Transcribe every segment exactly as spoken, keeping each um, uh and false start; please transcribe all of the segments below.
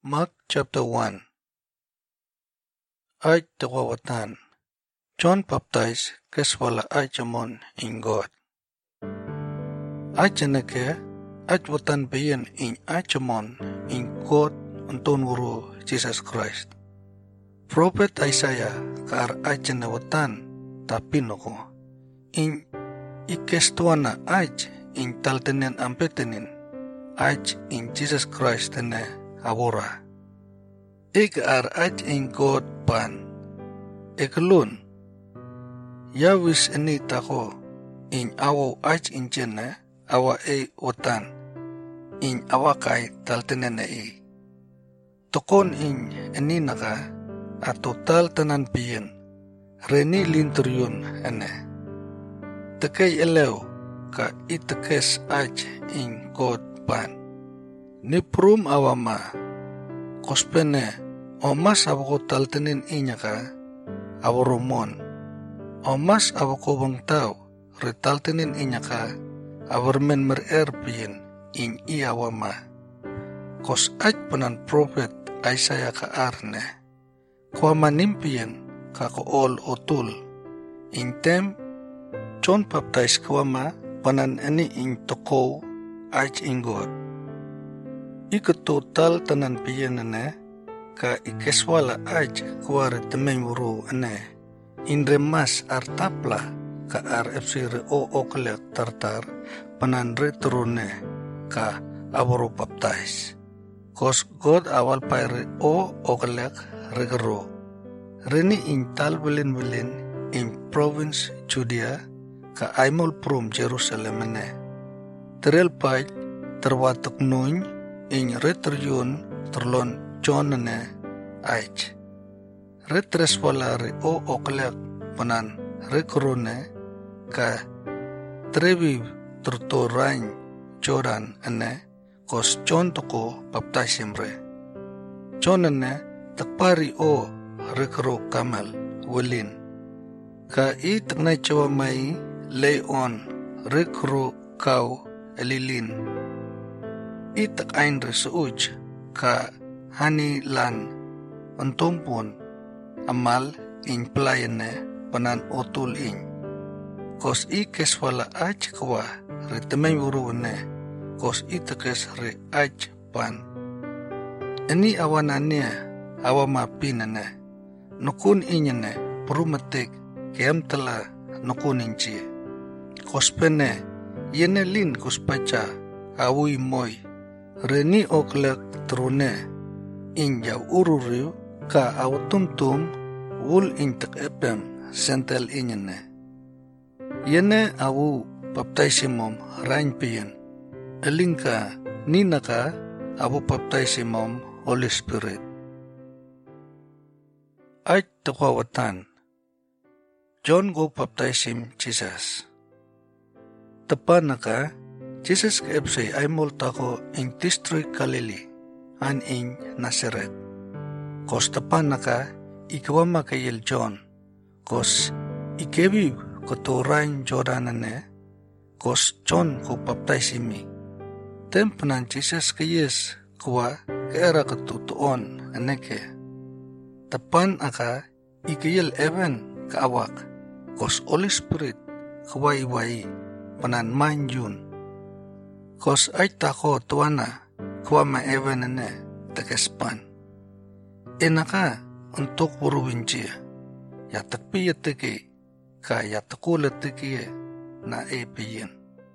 Mark chapter one. Aj tawawatan. John baptized keswala ajamon in God. Ajanake ajwatan bayan in ajamon in God unton wuru Jesus Christ. Prophet Isaiah kar ajanawatan tapinoko in ikestuana aj in taltenen ampetenin aj in Jesus Christ ne abora. Ik ar aj in God pan. Eklun. Yawis ini tako in awo aj in jene awa e otan in awakai taltenen e. Tokon in ini naka atau taltenan piyen reni linturyun ene. Tekay elew ka itekes aj in God pan. Niprum awama kospene o mas abako taltenin inya ka awarumon o mas abako bang tao retaltenin inya ka awarmen mererpien in iawama kos aj panan prophet Isaiah ka arne kwa manimpien ka ko ol otul in tem John baptize kwa ma panan ani in toko aj in God ikototal tanan piyen ne ka ikeswala aj kuare temen wuru ane inre mas artapla ka ar fsire o okle tartar panan retrone ka aboro baptize kos God awal paire o okle regero reni in tal belen belen in province Judea ka aimol prum Jerusalem ane terel paj terwatuk nuny in retriun terlon John ne aj. Retres walari o oklek panan rekrone ka trevi turtorain Jordan ane kos John toko baptizim re. John ne takpari o rekro kamal welin. Ka i taknay chawa mai leon rekro kau elilin. I takain re suuj ka hani lan untumpun amal in playane panan otul in kos i keswala aj kwa re temay urune kos i tekes re aj pan ini awanane awama pinane nukun inyane prumatek kem tala nukun inchi kos pene yene lin kos pacha awi moy reni oklek trune injaw ururiw ka awtumtum wul intak epem sentel inyane. Yene awu baptizimom rain piyen. Elingka ninaka awu baptizimom Holy Spirit. Aj takwawatan. John go baptizim Jesus. Tapanaka Jesus kaepsay ay multako in district Galilee. An in Nazaret. Kos tapan naka ikawama kayel John. Kos ikebi kotorain Jordan ane. Kos John ko baptizimi. Tempanan Jesus kayes kwa kaera katutuon aneke. Tapan aka ikayel even kaawak. Kos Holy Spirit kawai-wai panan manjun. Kos ay tako tuana kwa maewan ane takespan. Enaka untuk wuruwinjia. Yatakpi yatiki ka yatakulatiki na epiyin.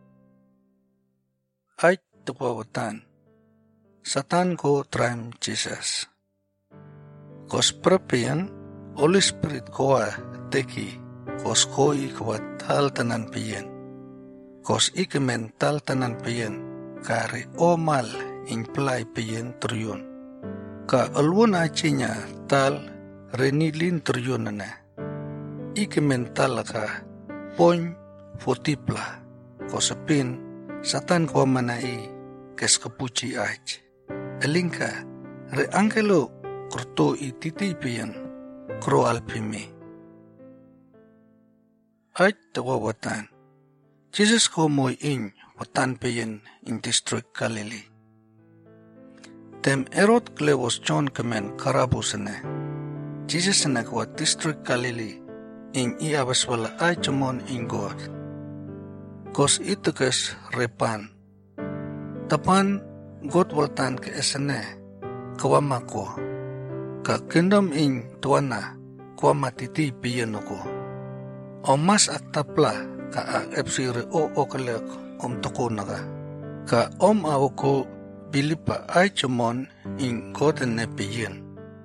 Ay tukwawatan. Satan ko tram Jesus. Kos prapiyan Holy Spirit koa teki kos koi kwa tal tanan piyen. Kos ikemen tal tanan piyen kari omal in play piyen turyun. Ka alwan acinya tal renilin turyun na. Ike mental ka poin fotipla. Ko sapin satan ko manai kes kapuci aj. Elingka re angelo kurto ititi piyen kro alpimi. Aj tawawatan. Jesus ko moy in watan piyen in district Galilee. Tem erot klevos John kemen karabusene. Jesus na kwa district Galilee in iabaswala ay chamon in God. Kos itukes repan. Tapan God waltan ke esene kawama ko. Ka kingdom in tuana kawama titi piyan ko. O mas aktapla ka a epsire o okalek om toko naga. Ka om awko bilipa ay chamon in God ne piyan.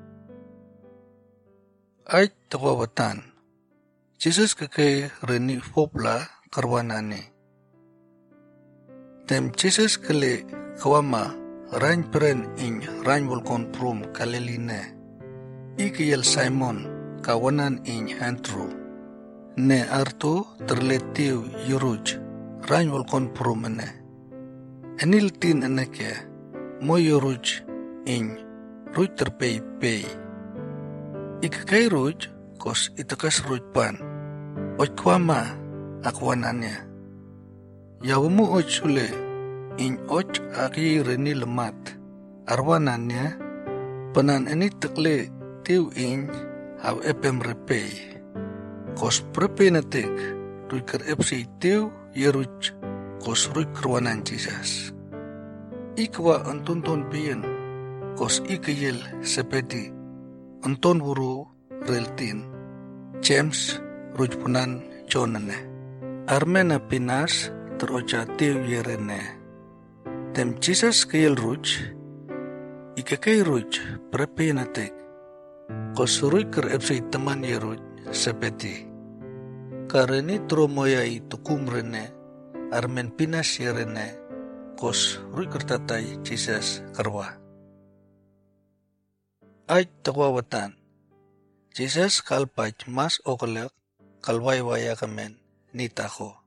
Ay tawawatan. Jesus kake reni popla karwanane. Tem Jesus kale kawama rain peren in rain volkon prum kaleline. Ikiyel Simon kawanan in Andrew. Ne arto terletiu yuruj rain volkon prum ne. Enil tin eneke mo yuruj in ruj terpei pei. Ikakay ruj kos itakas ruj pan. Oj kwama akwananya. Yawamu oj sule in oj aki reni lemat. Arwananya penan eni tekle tiu in haw epem repei. Kos prepe natik ruj ker epsi tiu yeruj kos ruj kerwanan Jesus. Ikwa antunton piyen kos ikayel sepeti anton buru reltin James rujpunan jonane armena pinas teroja tiu yerene tem Jesus kayel ruj ikakay ruj prepenatek kos ruj ker epsi teman yeruj sepeti kareni tromoyai tukumrene armen pinas yerene kos ruj kertatai Jesus karwa. Ay tawawatan. Jesus kalpaj mas okalek kalwaywaya kamen nitako.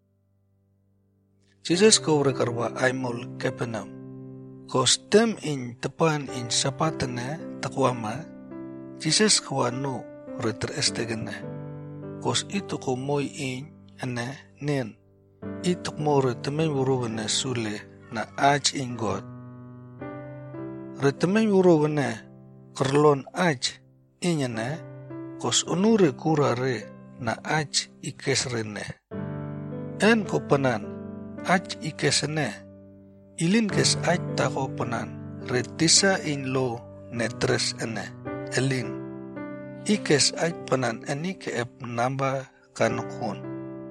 Jesus kawre karwa aymol kepenam. Kos tem in tepan in sapatene takwama. Jesus kawa no reter estegene. Kos itu ko moy in ane nen. Ituk mo retemay wuruwane sule na aj in God. Retemay wuruwane kerlon aj inyane kos unure kurare na aj ikesrene. En ko panan aj ikesene ilin kes aj tako panan retisa in lo netres ene elin ikes aj panan eni keep namba kanukun.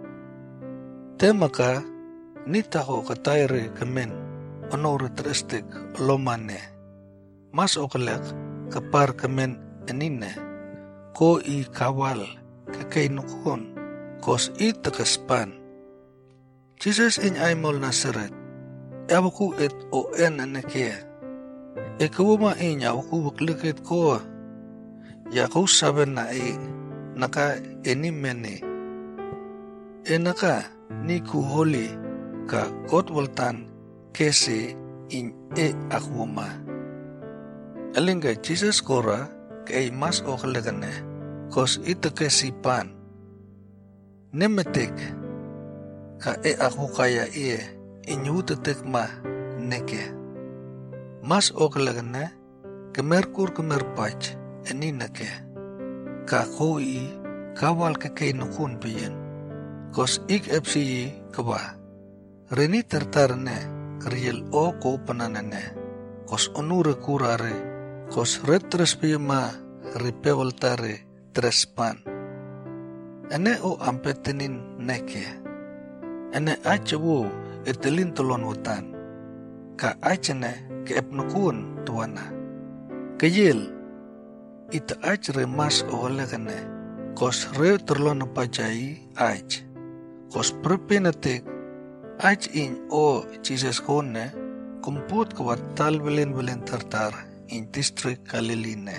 Temaka nitako katayre kemen onore trestik lomane mas okalek kapar kemen enine ko i kawal kakay nukon kos i takaspan. Jesus in aymol Nazaret awaku et o en anake e kawuma in awaku baklikit ko yaku saben na i naka enimene e naka niku holi ka kotwaltan kese in e akwuma. Alingga Jesus kora kay mas okalagane kos ito kesipan. Nemetik ka e ako kaya iye inyutatik ma neke. Mas okalagane kemerkur kemerpach eninake. Ka koi kawal kakay nukun piyen. Kos ik epsi kaba. Reni tertarne kriel o ko pananane. Kos onure kurare. Kos retres piyama ripewaltare trespan. Ene o ampetenin neke. Ene achawu etelin tolon wutan. Ka achane ke epnukun tuwana. Kayil ita ach re mas o walagane. Kos re terlon pajai ach. Kos prepenatek ach in o Jesus kone kumput kawatal belen-belen tartar in district Galilee.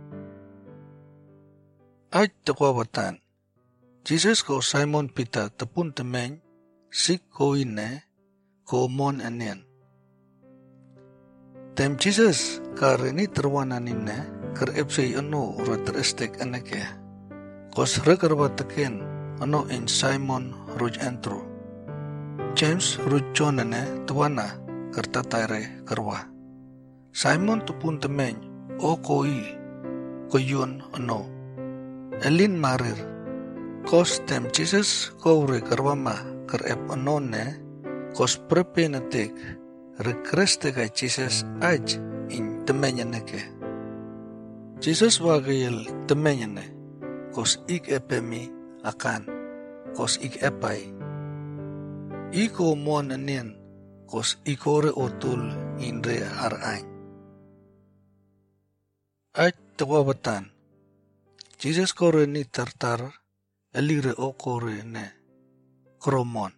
Ach takwawatan. Jesus ko Simon Peter tapun temeng sik ko ine ko mon anen. Tem Jesus kareni terwanan ine ker epsay ano retrestek anake. Kos rekarwataken ano in Simon ruj Andrew. James ruj John ane tuwana kertatayre kerwa. Simon tupun temeny o koi koyun ano. Elin marir. Kos tem Jesus kore karwama kerep anone kos prepenetek rekreste ka Jesus aj in temenyane. Jesus wagayel temenyane kos ik epemi akan kos ik epai. Iko mon anien kos ikore otul inre arain. Aj tawabatan. Jesus kore ni tartar elire o kore ne kromon.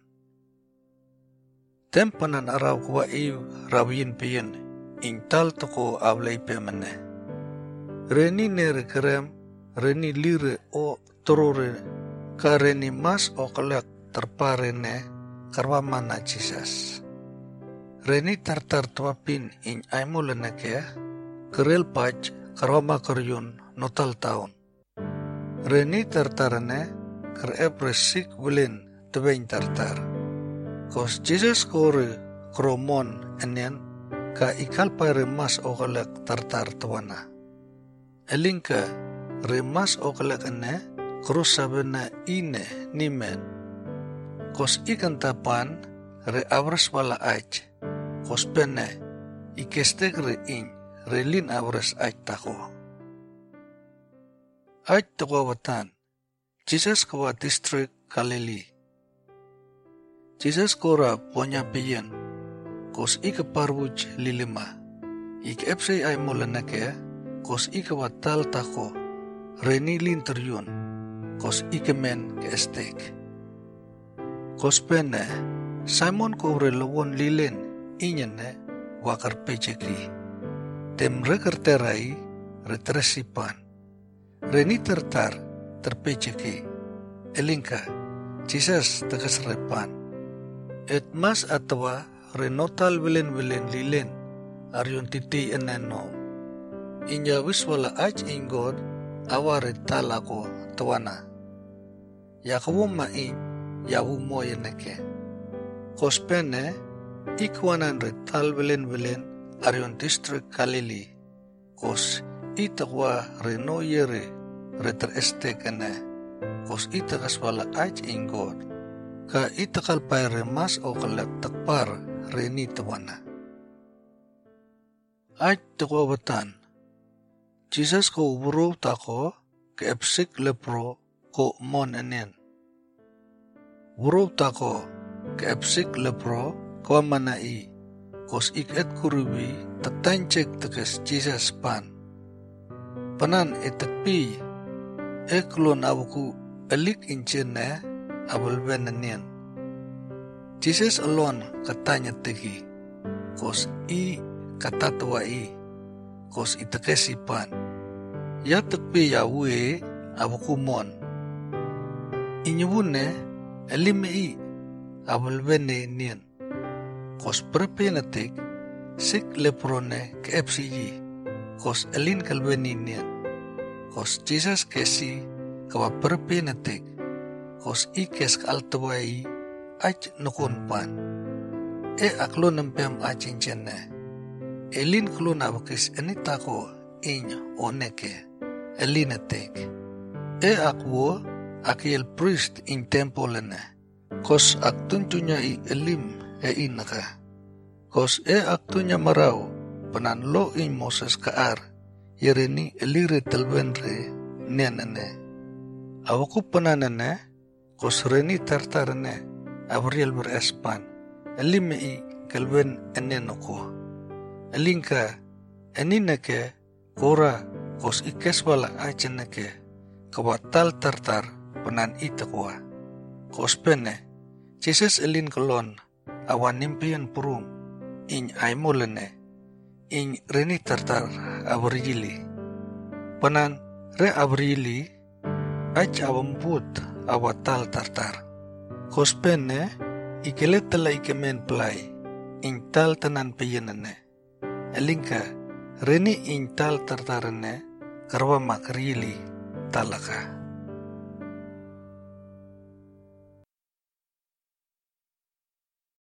Tempanan araw kwa iw rawin piyen intal toko avlay pemane. Reni nere kerem reni lire o torore ka reni mas o kalak terpare ne karwamana Jesus. Reni tartar tuapin in aimulene ke kerel paj karwama karyun notal taon. Reni tartarane kerep resik wilin tebein tartar. Kos Jesus kore kromon enen ka ikal pa remas o kalak tartar tawana. Elingka remas o kalak ene krus sabi na ine nimen. Kos ikan tapan re abras wala aj. Kos pene ikestek re in relin abras aj tako. Aj takawatan. Jesus kawa district Galilee. Jesus kora ponya piyen. Kos ika parwuj lilima. Ik epsay ay mulanake. Kos ika watal tako. Reni linteryun. Kos ika men ke estek. Kos pene. Simon kore lawon lilin. Inyane wakar pejeki. Tem rekerterai retresipan. Reni tertar terpejeki. Elingka Jesus tegas repan. Et mas atwa renotal wilen-wilen lilin aryon titi eneno. Inya wiswala aj ingod aware talako tawana. Yakawu mai yawu moyeneke. Kospene ikwanan retal wilen-wilen aryon district Galilee. Kos itakwa reno yere reter estekene. Kos itakas wala aj ingod. Ka itakal pay remas o kalak takpar reni tawana. Aj takwabatan. Jesus ko uburo tako ke epsik lepro ko mon enen. Uburo tako ke epsik lepro kwa manai. Kos iket kurubi tatancek tekes Jesus pan. Panan etakpi eklon abuku elik inchene abulben enen. Jesus alone katanya tegi. Kos i katatwa i. Kos itakesi pan. Ya takpi yawe abuku mon. Inyubune elime i abulben enen. Kos perpenatik sik leprone ke epsiji. Kos elin kalbeninian. Kos Jesus kesi kawa perpenatik. Kos ikes kaltawai aj nukun pan. E aklo nempem ajin jene. Elin klon abakis enitako iny oneke. Elinetek. E akwo akiel priest in temple ne. Kos aktuntunya i elim e inaka. Kos e aktunya marau panan lo in Moses kaar yereni elire telbenre nenene. Awaku pananene kos reni tartarene abriel berespan elime i kelben enenoko. Elingka enineke kora kos ikes wala ajeneke kawatal tartar panan itakwa. Kos pene Jesus elin kolon awan nimpian purung in aimolene in reni tartar abrili. Panan re abrili aj awambut awatal tartar. Kos pene ikelet tala ikemen play in tal tanan piyenane. Elingka reni in tal tartarane karwa makrili talaka.